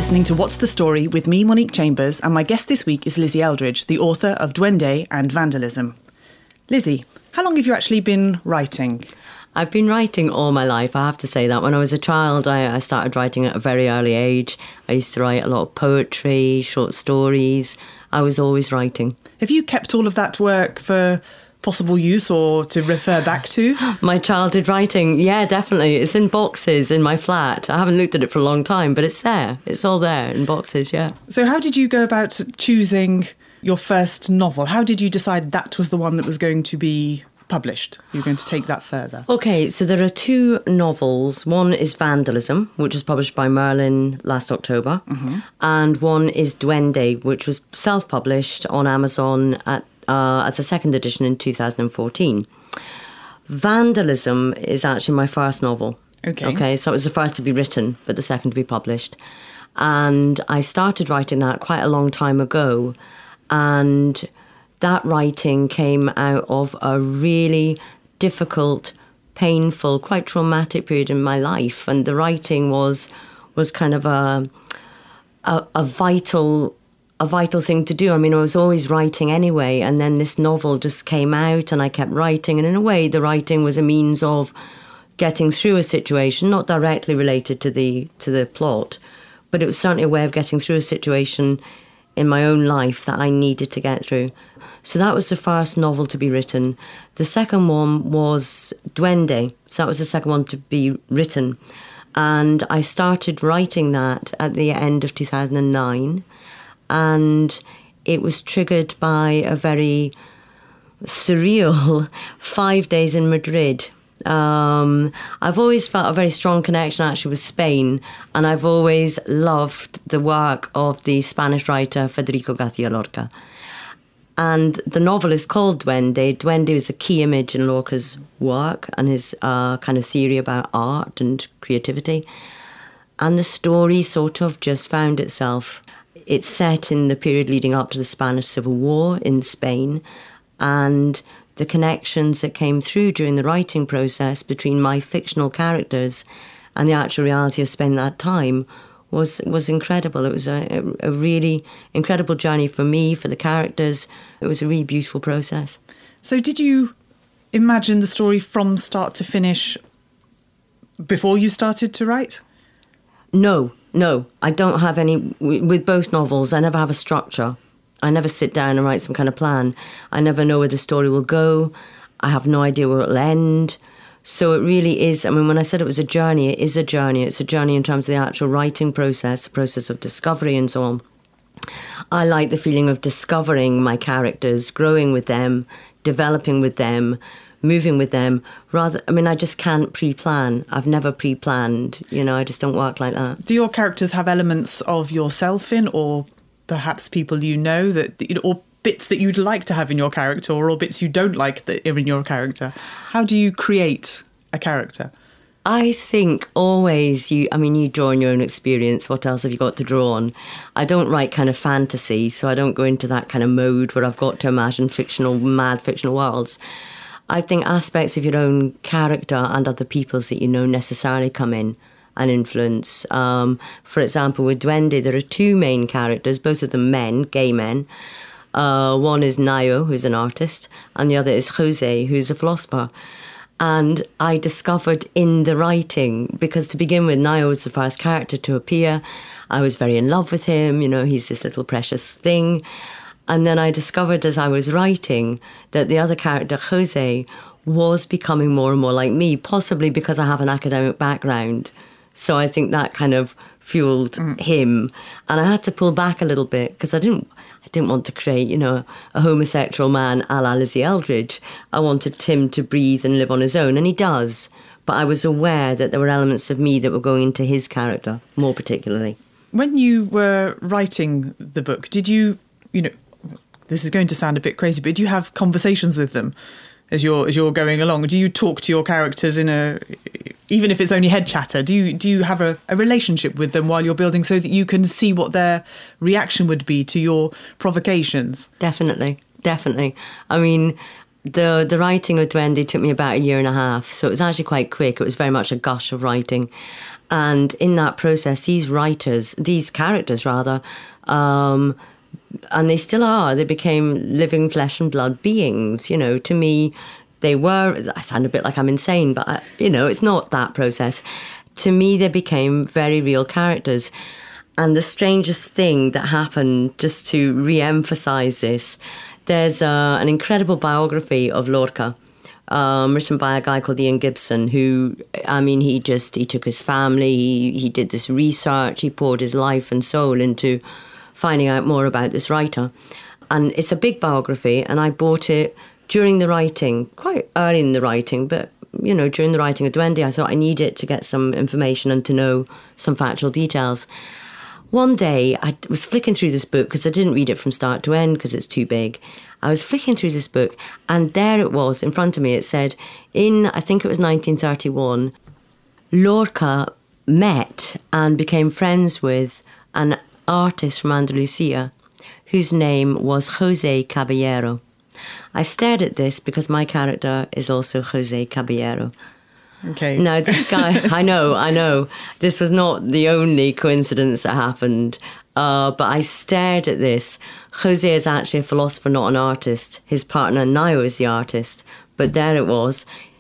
listening to What's the Story with me, Monique Chambers, and my guest this week is Lizzie Eldridge, the author of Duende and Vandalism. Lizzie, how long have you actually been writing? I've been writing all my life, I have to say that. When I was a child, I started writing at a very early age. I used to write a lot of poetry, short stories. I was always writing. Have you kept all of that work for possible use or to refer back to? My childhood writing, yeah, definitely. It's in boxes in my flat. I haven't looked at it for a long time, but it's there. It's all there in boxes, yeah. So how did you go about choosing your first novel? How did you decide that was the one that was going to be published? You're going to take that further. Okay, so there are two novels. One is Vandalism, which was published by Merlin last October, and one is Duende, which was self-published on Amazon as a second edition in 2014. Vandalism is actually my first novel. Okay, so it was the first to be written, but the second to be published. And I started writing that quite a long time ago, and that writing came out of a really difficult, painful, quite traumatic period in my life. And the writing was kind of a vital thing to do. I mean, I was always writing anyway, and then this novel just came out and I kept writing. And in a way, the writing was a means of getting through a situation, not directly related to the plot, but it was certainly a way of getting through a situation in my own life that I needed to get through. So that was the first novel to be written. The second one was Duende. So that was the second one to be written. And I started writing that at the end of 2009. And it was triggered by a very surreal 5 days in Madrid. I've always felt a very strong connection actually with Spain, and I've always loved the work of the Spanish writer Federico García Lorca. And the novel is called Duende. Duende is a key image in Lorca's work and his kind of theory about art and creativity. And the story sort of just found itself. It's set in the period leading up to the Spanish Civil War in Spain, and the connections that came through during the writing process between my fictional characters and the actual reality of Spain at that time was incredible. It was a really incredible journey for me, for the characters. It was a really beautiful process. So did you imagine the story from start to finish before you started to write? No, I don't have any. With both novels, I never have a structure. I never sit down and write some kind of plan. I never know where the story will go. I have no idea where it'll end. So it really is, I mean, when I said it was a journey, it is a journey. It's a journey in terms of the actual writing process, the process of discovery and so on. I like the feeling of discovering my characters, growing with them, developing with them, moving with them. I just can't pre-plan. I've never pre-planned, I just don't work like that. Do your characters have elements of yourself in, or perhaps people that, or bits that you'd like to have in your character, or bits you don't like that are in your character? How do you create a character? I think always you draw on your own experience. What else have you got to draw on? I don't write kind of fantasy, so I don't go into that kind of mode where I've got to imagine mad fictional worlds. I think aspects of your own character and other people's that necessarily come in and influence. For example, with Duende, there are two main characters, both of them men, gay men. One is Nayo, who's an artist, and the other is Jose, who's a philosopher. And I discovered in the writing, because to begin with, Nayo was the first character to appear. I was very in love with him, he's this little precious thing. And then I discovered as I was writing that the other character, Jose, was becoming more and more like me, possibly because I have an academic background. So I think that kind of fueled him. And I had to pull back a little bit because I didn't want to create, a homosexual man a la Lizzie Eldridge. I wanted him to breathe and live on his own, and he does. But I was aware that there were elements of me that were going into his character, more particularly. When you were writing the book, did you, this is going to sound a bit crazy, but do you have conversations with them as you're going along? Do you talk to your characters even if it's only head chatter? Do you have a relationship with them while you're building so that you can see what their reaction would be to your provocations? Definitely. I mean, the writing of Duende took me about 1.5 years, so it was actually quite quick. It was very much a gush of writing. And in that process, these characters rather, and they still are, they became living flesh and blood beings. You know, to me, I sound a bit like I'm insane, but, it's not that process. To me, they became very real characters. And the strangest thing that happened, just to re-emphasize this, there's an incredible biography of Lorca, written by a guy called Ian Gibson, who, he took his family, he did this research, he poured his life and soul into finding out more about this writer. And it's a big biography, and I bought it during the writing, quite early in the writing, but, during the writing of Duende, I thought I need it to get some information and to know some factual details. One day, I was flicking through this book, because I didn't read it from start to end, because it's too big. I was flicking through this book, and there it was, in front of me. It said, I think it was 1931, Lorca met and became friends with an artist from Andalusia, whose name was José Caballero. I stared at this because my character is also José Caballero. Okay. Now, this guy, I know, this was not the only coincidence that happened, but I stared at this. José is actually a philosopher, not an artist. His partner, Nayo, is the artist. But there it was.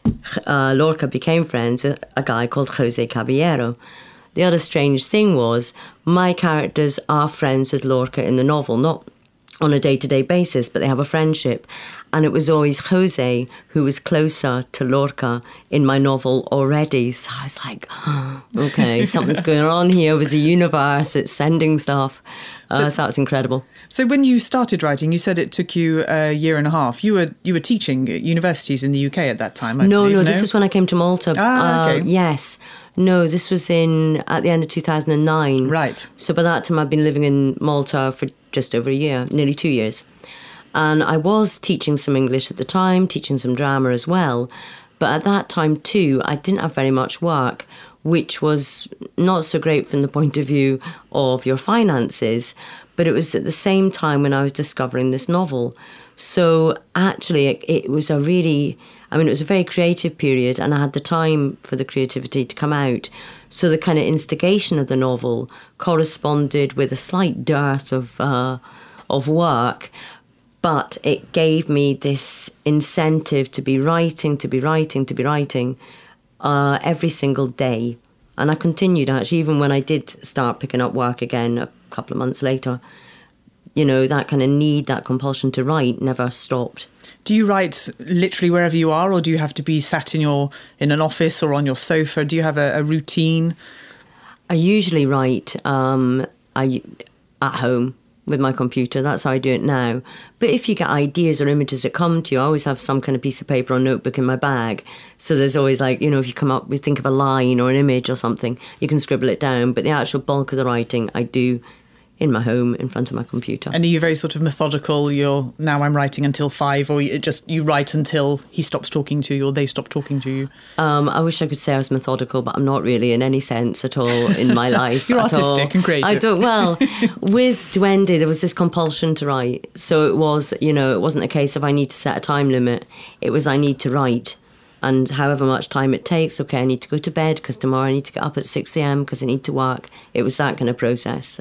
Lorca became friends with a guy called José Caballero. The other strange thing was, my characters are friends with Lorca in the novel, not on a day-to-day basis, but they have a friendship. And it was always José who was closer to Lorca in my novel already. So I was like, okay, something's going on here with the universe. It's sending stuff. So that was incredible. So when you started writing, you said it took you a year and a half. You were teaching at universities in the UK at that time, I believe, No, this is when I came to Malta. Okay. Yes. No, this was at the end of 2009. Right. So by that time, I'd been living in Malta for just over a year, nearly 2 years. And I was teaching some English at the time, teaching some drama as well. But at that time, too, I didn't have very much work, which was not so great from the point of view of your finances. But it was at the same time when I was discovering this novel. So actually, it was it was a very creative period, and I had the time for the creativity to come out. So the kind of instigation of the novel corresponded with a slight dearth of work. But it gave me this incentive to be writing every single day. And I continued, actually, even when I did start picking up work again a couple of months later. That kind of need, that compulsion to write never stopped. Do you write literally wherever you are, or do you have to be sat in an office or on your sofa? Do you have a routine? I usually write at home with my computer. That's how I do it now. But if you get ideas or images that come to you, I always have some kind of piece of paper or notebook in my bag. So there's always if you think of a line or an image or something, you can scribble it down. But the actual bulk of the writing I do in my home in front of my computer. And are you very sort of methodical? Now I'm writing until 5, or you write until he stops talking to you or they stop talking to you? I wish I could say I was methodical, but I'm not really in any sense at all in my life. You're artistic and creative. With Duende, there was this compulsion to write. So it was, it wasn't a case of I need to set a time limit. It was I need to write. And however much time it takes, okay, I need to go to bed because tomorrow I need to get up at 6 a.m. because I need to work. It was that kind of process.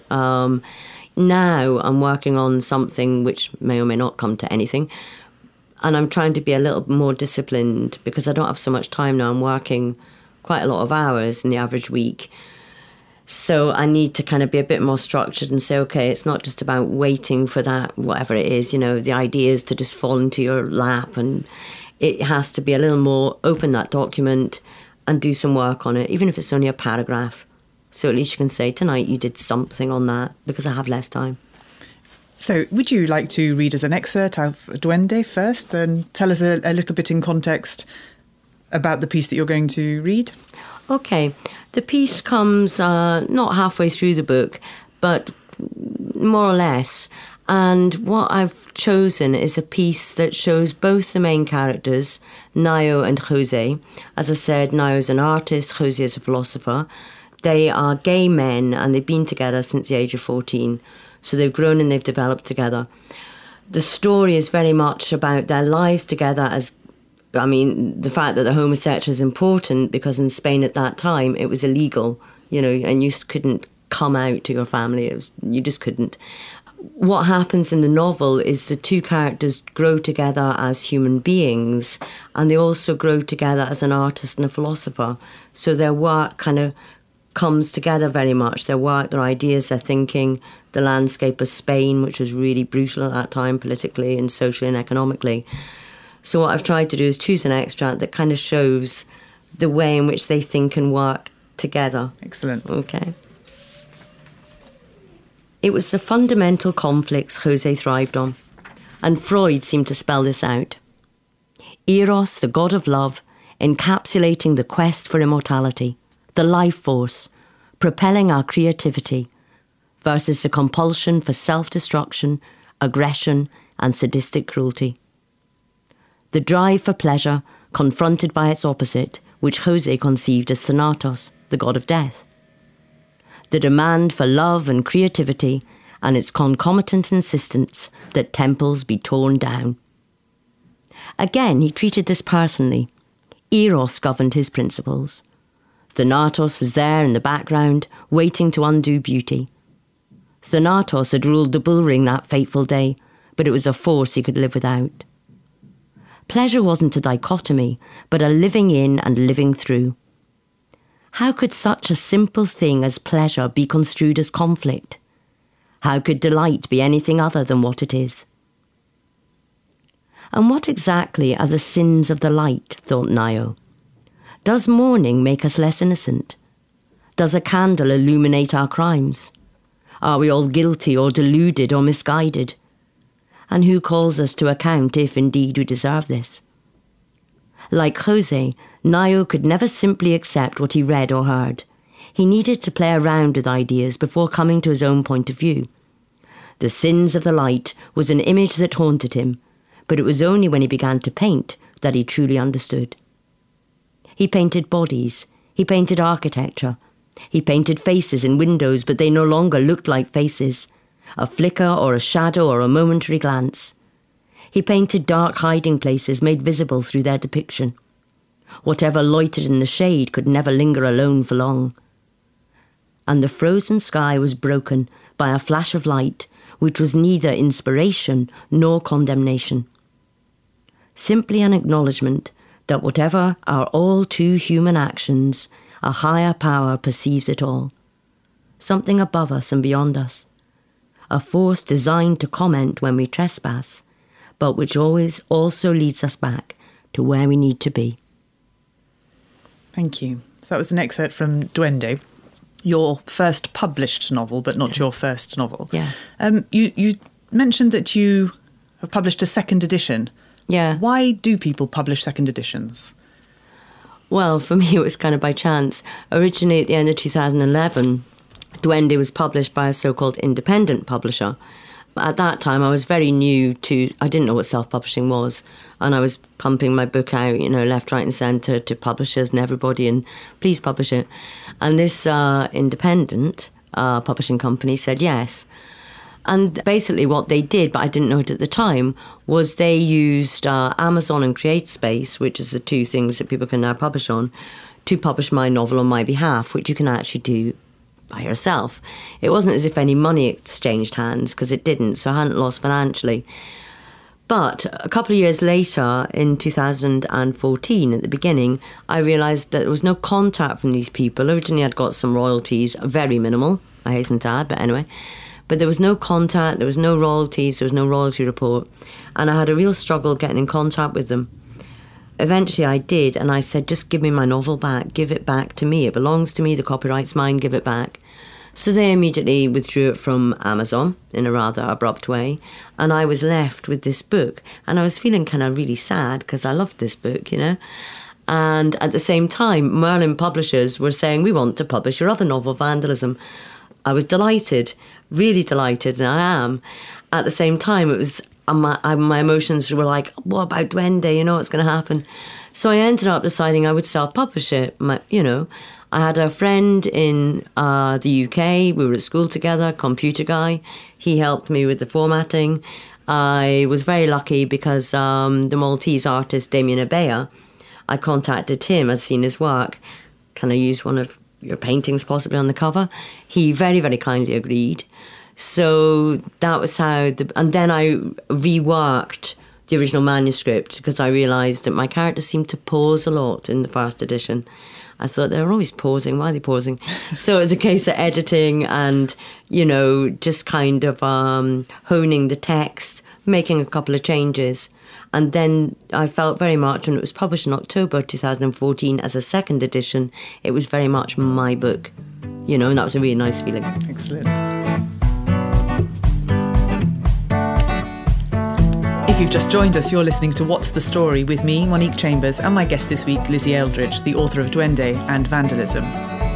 Now I'm working on something which may or may not come to anything. And I'm trying to be a little more disciplined because I don't have so much time now. I'm working quite a lot of hours in the average week. So I need to kind of be a bit more structured and say, okay, it's not just about waiting for that, whatever it is, the ideas to just fall into your lap, and it has to be a little more open that document and do some work on it, even if it's only a paragraph. So at least you can say, tonight you did something on that, because I have less time. So would you like to read us an excerpt of Duende first and tell us a little bit in context about the piece that you're going to read? Okay. The piece comes not halfway through the book, but more or less. And what I've chosen is a piece that shows both the main characters, Nayo and José. As I said, Nayo is an artist, José is a philosopher. They are gay men, and they've been together since the age of 14. So they've grown and they've developed together. The story is very much about their lives together the fact that the homosexual is important because in Spain at that time it was illegal and you couldn't come out to your family. You just couldn't. What happens in the novel is the two characters grow together as human beings, and they also grow together as an artist and a philosopher. So their work kind of comes together very much. Their work, their ideas, their thinking, the landscape of Spain, which was really brutal at that time, politically and socially and economically. So what I've tried to do is choose an extract that kind of shows the way in which they think and work together. Excellent. Okay. It was the fundamental conflicts Jose thrived on, and Freud seemed to spell this out. Eros, the god of love, encapsulating the quest for immortality, the life force, propelling our creativity, versus the compulsion for self-destruction, aggression, and sadistic cruelty. The drive for pleasure confronted by its opposite, which Jose conceived as Thanatos, the god of death. The demand for love and creativity and its concomitant insistence that temples be torn down. Again, he treated this personally. Eros governed his principles. Thanatos was there in the background, waiting to undo beauty. Thanatos had ruled the bull ring that fateful day, but it was a force he could live without. Pleasure wasn't a dichotomy, but a living in and living through. How could such a simple thing as pleasure be construed as conflict? How could delight be anything other than what it is? And what exactly are the sins of the light, thought Nayo? Does mourning make us less innocent? Does a candle illuminate our crimes? Are we all guilty or deluded or misguided? And who calls us to account if indeed we deserve this? Like Jose, Nayo could never simply accept what he read or heard. He needed to play around with ideas before coming to his own point of view. The sins of the light was an image that haunted him, but it was only when he began to paint that he truly understood. He painted bodies, he painted architecture, he painted faces in windows, but they no longer looked like faces, a flicker or a shadow or a momentary glance. He painted dark hiding places made visible through their depiction. Whatever loitered in the shade could never linger alone for long. And the frozen sky was broken by a flash of light which was neither inspiration nor condemnation. Simply an acknowledgement that whatever our all too human actions, a higher power perceives it all. Something above us and beyond us. A force designed to comment when we trespass, but which always also leads us back to where we need to be. Thank you. So that was an excerpt from Duende, your first published novel, but not your first novel. Yeah. You mentioned that you have published a second edition. Yeah. Why do people publish second editions? Well, for me, it was kind of by chance. Originally, at the end of 2011, Duende was published by a so-called independent publisher. At that time, I was very new to... I didn't know what self-publishing was. And I was pumping my book out, left, right and centre to publishers and everybody, and please publish it. And this independent publishing company said yes. And basically what they did, but I didn't know it at the time, was they used Amazon and CreateSpace, which is the two things that people can now publish on, to publish my novel on my behalf, which you can actually do by yourself. It wasn't as if any money exchanged hands, because it didn't, so I hadn't lost financially. But a couple of years later, in 2014, at the beginning, I realised that there was no contact from these people. Originally, I'd got some royalties, very minimal, I hasten to add, but anyway. But there was no contact, there was no royalties, there was no royalty report. And I had a real struggle getting in contact with them. Eventually I did, and I said, just give me my novel back, give it back to me. It belongs to me, the copyright's mine, give it back. So they immediately withdrew it from Amazon in a rather abrupt way, and I was left with this book. And I was feeling kind of really sad because I loved this book, And at the same time, Merlin Publishers were saying, we want to publish your other novel, Vandalism. I was delighted, really delighted, and I am. At the same time, it was my emotions were like, what about Duende? What's going to happen? So I ended up deciding I would self-publish it. I had a friend in the UK. We were at school together, computer guy. He helped me with the formatting. I was very lucky because the Maltese artist Damien Abea, I contacted him. I'd seen his work. Can I use one of your painting's possibly on the cover. He very, very kindly agreed. So that was how, and then I reworked the original manuscript because I realised that my characters seemed to pause a lot in the first edition. I thought they were always pausing. Why are they pausing? So it was a case of editing and, just kind of honing the text, making a couple of changes. And then I felt very much, when it was published in October 2014 as a second edition, it was very much my book, and that was a really nice feeling. Excellent. If you've just joined us, you're listening to What's the Story with me, Monique Chambers, and my guest this week, Lizzie Eldridge, the author of Duende and Vandalism.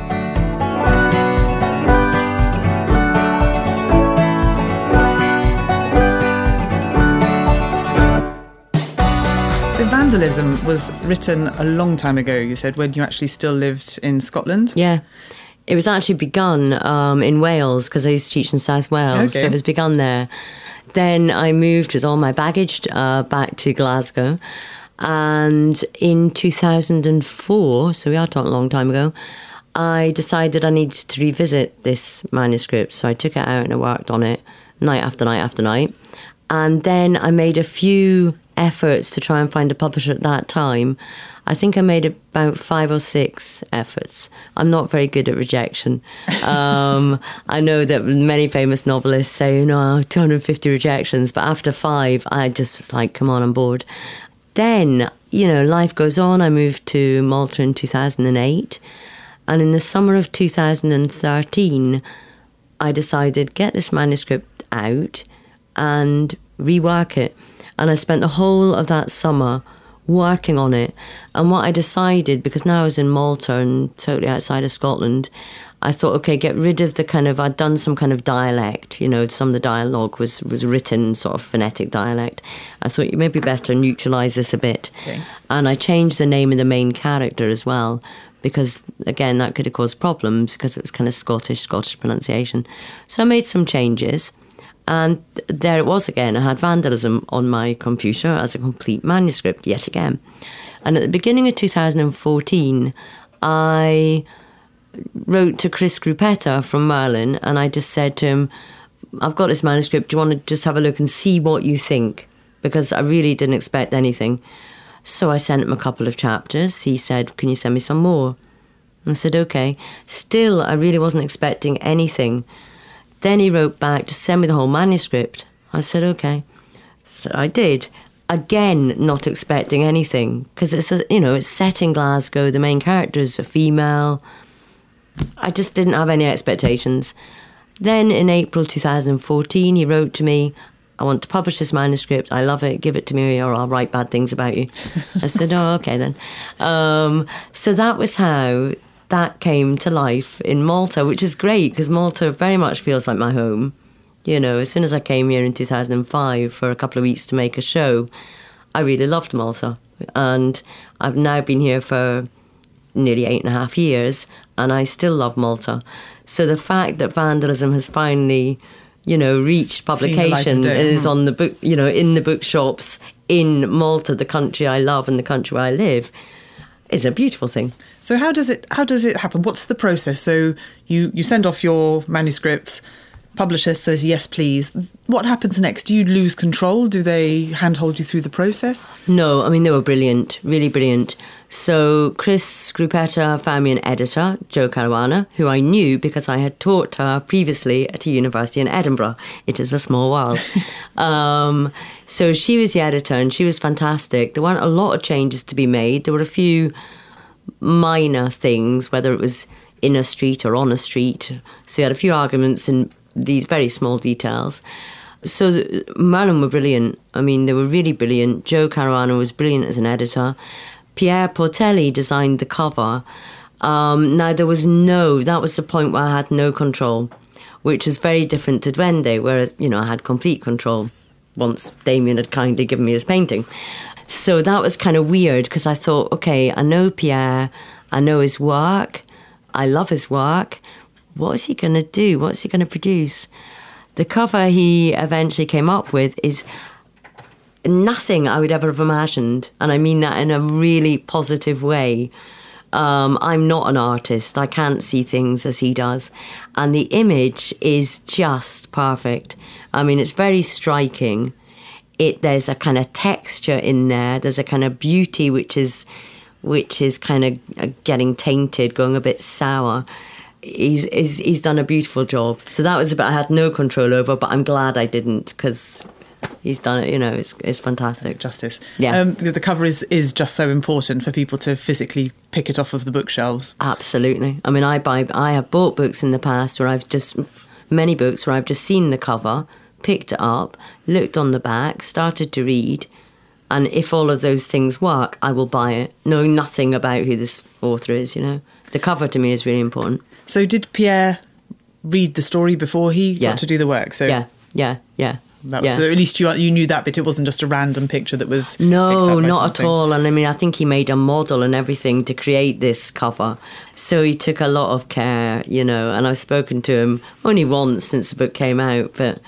So Vandalism was written a long time ago, you said, when you actually still lived in Scotland? Yeah. It was actually begun in Wales, because I used to teach in South Wales, okay. So it was begun there. Then I moved with all my baggage back to Glasgow. And in 2004, so we are talking a long time ago, I decided I needed to revisit this manuscript. So I took it out and I worked on it night after night after night. And then I made a few efforts to try and find a publisher at that time. I think I made about 5 or 6 efforts. I'm not very good at rejection. I know that many famous novelists say, 250 rejections. But after 5, I just was like, come on, I'm bored. Then, life goes on. I moved to Malta in 2008. And in the summer of 2013, I decided, get this manuscript out and rework it. And I spent the whole of that summer working on it. And what I decided, because now I was in Malta and totally outside of Scotland, I thought, okay, get rid of I'd done some kind of dialect, some of the dialogue was written sort of phonetic dialect. I thought you maybe better neutralise this a bit. Okay. And I changed the name of the main character as well, because, again, that could have caused problems because it was kind of Scottish pronunciation. So I made some changes. And there it was again. I had Vandalism on my computer as a complete manuscript yet again. And at the beginning of 2014, I wrote to Chris Gruppetta from Merlin, and I just said to him, I've got this manuscript. Do you want to just have a look and see what you think? Because I really didn't expect anything. So I sent him a couple of chapters. He said, can you send me some more? I said, okay. Still, I really wasn't expecting anything. Then he wrote back to send me the whole manuscript. I said, okay. So I did. Again, not expecting anything, because it's set in Glasgow. The main character is a female. I just didn't have any expectations. Then in April 2014, he wrote to me, I want to publish this manuscript. I love it. Give it to me or I'll write bad things about you. I said, oh, okay then. So that was how that came to life in Malta, which is great because Malta very much feels like my home. As soon as I came here in 2005 for a couple of weeks to make a show, I really loved Malta. And I've now been here for nearly 8.5 years and I still love Malta. So the fact that Vandalism has finally, reached publication and is on the book, in the bookshops in Malta, the country I love and the country where I live, is a beautiful thing. So how does it happen? What's the process? So you send off your manuscripts, publisher says yes please. What happens next? Do you lose control? Do they handhold you through the process? No, they were brilliant, really brilliant. So Chris Gruppetta found me an editor, Jo Caruana, who I knew because I had taught her previously at a university in Edinburgh. It is a small world. So she was the editor and she was fantastic. There weren't a lot of changes to be made. There were a few minor things, whether it was in a street or on a street. So you had a few arguments in these very small details. So Merlin were brilliant. They were really brilliant. Jo Caruana was brilliant as an editor. Pierre Portelli designed the cover. Now that was the point where I had no control, which was very different to Duende, whereas, I had complete control once Damien had kindly given me his painting. So that was kind of weird because I thought, okay, I know Pierre, I know his work, I love his work. What is he going to do? What's he going to produce? The cover he eventually came up with is nothing I would ever have imagined. And I mean that in a really positive way. I'm not an artist. I can't see things as he does. And the image is just perfect. I mean, it's very striking. There's a kind of texture in there. There's a kind of beauty which is kind of getting tainted, going a bit sour. He's done a beautiful job. So that was a bit I had no control over, but I'm glad I didn't, because he's done it. It's fantastic. Justice. Yeah. Because the cover is just so important for people to physically pick it off of the bookshelves. Absolutely. I mean, I have bought books in the past where many books where I've just seen the cover, picked it up, looked on the back, started to read, and if all of those things work, I will buy it, knowing nothing about who this author is. The cover to me is really important. So did Pierre read the story before he got to do the work? So yeah. That was, so at least you knew that bit. It wasn't just a random picture that was picked up No, by not something. at all. And I mean, I think he made a model and everything to create this cover. So he took a lot of care, and I've spoken to him only once since the book came out, but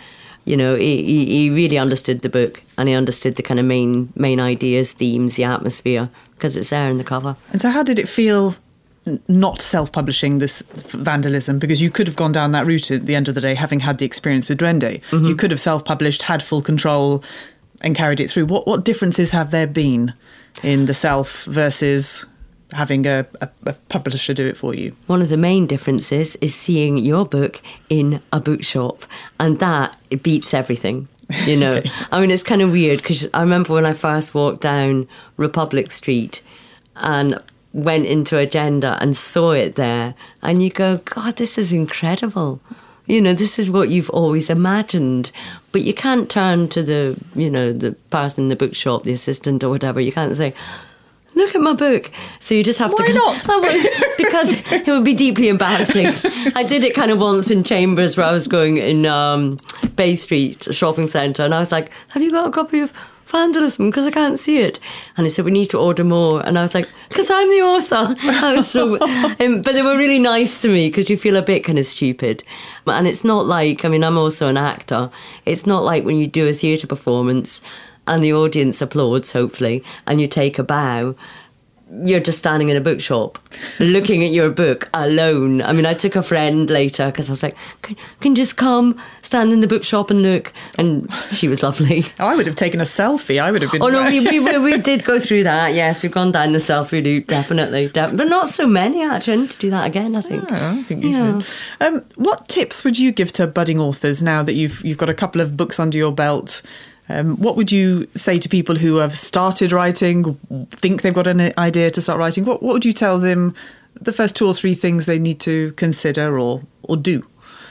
he really understood the book, and he understood the kind of main ideas, themes, the atmosphere, because it's there in the cover. And so how did it feel not self-publishing this Vandalism? Because you could have gone down that route at the end of the day, having had the experience with Duende. Mm-hmm. You could have self-published, had full control and carried it through. What differences have there been in the self versus having a publisher do it for you? One of the main differences is seeing your book in a bookshop, and that it beats everything. Okay. I mean, it's kind of weird, because I remember when I first walked down Republic Street and went into Agenda and saw it there, and you go, God, this is incredible. This is what you've always imagined. But you can't turn to the person in the bookshop, the assistant or whatever. You can't say, look at my book. So you just have to... Why not? Because it would be deeply embarrassing. I did it kind of once in Chambers, where I was going in Bay Street shopping centre, and I was like, have you got a copy of Vandalism? Because I can't see it. And he said, we need to order more. And I was like, because I'm the author. I was so... but they were really nice to me, because you feel a bit kind of stupid. And it's not like... I mean, I'm also an actor. It's not like when you do a theatre performance and the audience applauds, hopefully, and you take a bow. You're just standing in a bookshop looking at your book alone. I mean, I took a friend later, because I was like, can you just come, stand in the bookshop and look? And she was lovely. Oh, I would have taken a selfie. I would have been... Oh, no, we did go through that. Yes, we've gone down the selfie route, definitely. But not so many, actually. I need to do that again, I think. Oh, I think you should. What tips would you give to budding authors now that you've got a couple of books under your belt? What would you say to people who have started writing, think they've got an idea to start writing? What would you tell them, the first 2 or 3 things they need to consider or do?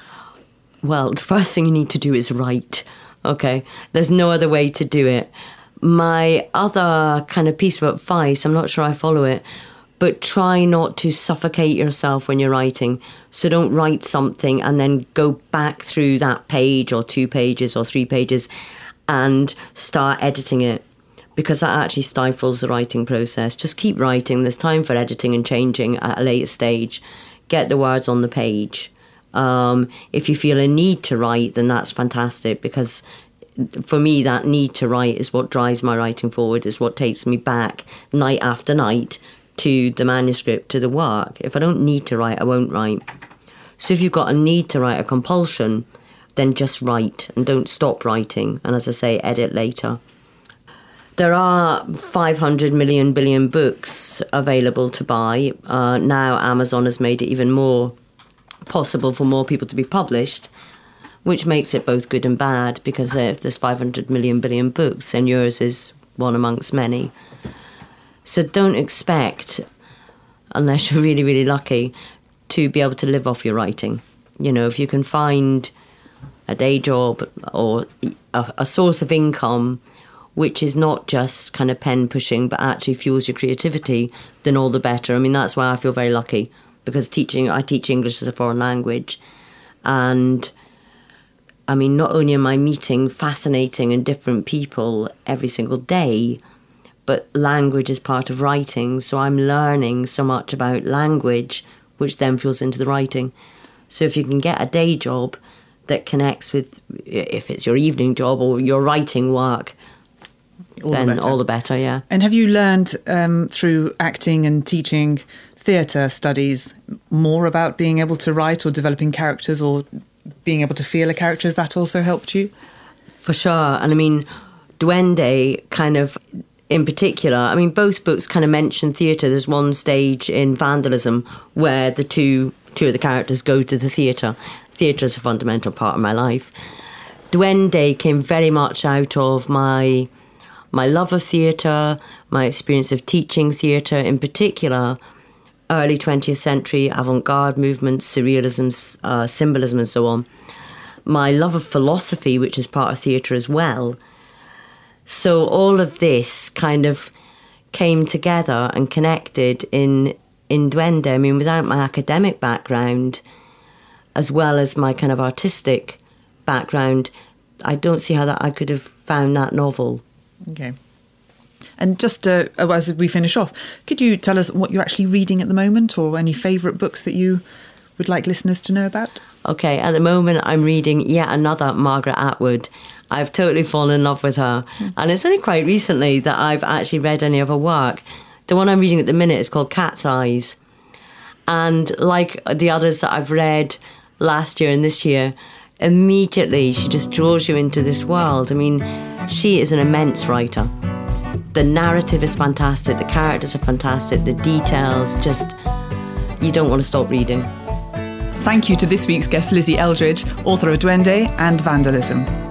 Well, the first thing you need to do is write, okay? There's no other way to do it. My other kind of piece of advice, I'm not sure I follow it, but try not to suffocate yourself when you're writing. So don't write something and then go back through that page or 2 pages or 3 pages and start editing it, because that actually stifles the writing process. Just keep writing. There's time for editing and changing at a later stage. Get the words on the page. If you feel a need to write, then that's fantastic, because for me, that need to write is what drives my writing forward, is what takes me back night after night to the manuscript, to the work. If I don't need to write, I won't write. So if you've got a need to write, a compulsion, then just write and don't stop writing. And as I say, edit later. There are 500 million billion books available to buy. Now Amazon has made it even more possible for more people to be published, which makes it both good and bad, because if there's 500 million billion books, then yours is one amongst many. So don't expect, unless you're really, really lucky, to be able to live off your writing. If you can find a day job or a source of income which is not just kind of pen pushing but actually fuels your creativity, then all the better. I mean, that's why I feel very lucky, because I teach English as a foreign language, and I mean, not only am I meeting fascinating and different people every single day, but language is part of writing, so I'm learning so much about language, which then feels into the writing. So if you can get a day job that connects with, if it's your evening job or your writing work, all the better, yeah. And have you learned through acting and teaching theatre studies more about being able to write or developing characters or being able to feel a character? Has that also helped you? For sure. And I mean, Duende kind of, in particular, I mean, both books kind of mention theatre. There's one stage in Vandalism where the two of the characters go to the theatre. Theatre is a fundamental part of my life. Duende came very much out of my love of theatre, my experience of teaching theatre, in particular, early 20th century avant-garde movements, surrealism, symbolism and so on. My love of philosophy, which is part of theatre as well. So all of this kind of came together and connected in Duende. I mean, without my academic background, as well as my kind of artistic background, I don't see how that I could have found that novel. Okay. And just as we finish off, could you tell us what you're actually reading at the moment, or any favourite books that you would like listeners to know about? Okay, at the moment I'm reading yet another Margaret Atwood. I've totally fallen in love with her. And it's only quite recently that I've actually read any of her work. The one I'm reading at the minute is called Cat's Eyes. And like the others that I've read last year and this year, immediately she just draws you into this world. I mean, she is an immense writer. The narrative is fantastic, the characters are fantastic, the details, just, you don't want to stop reading. Thank you to this week's guest, Lizzie Eldridge, author of Duende and Vandalism.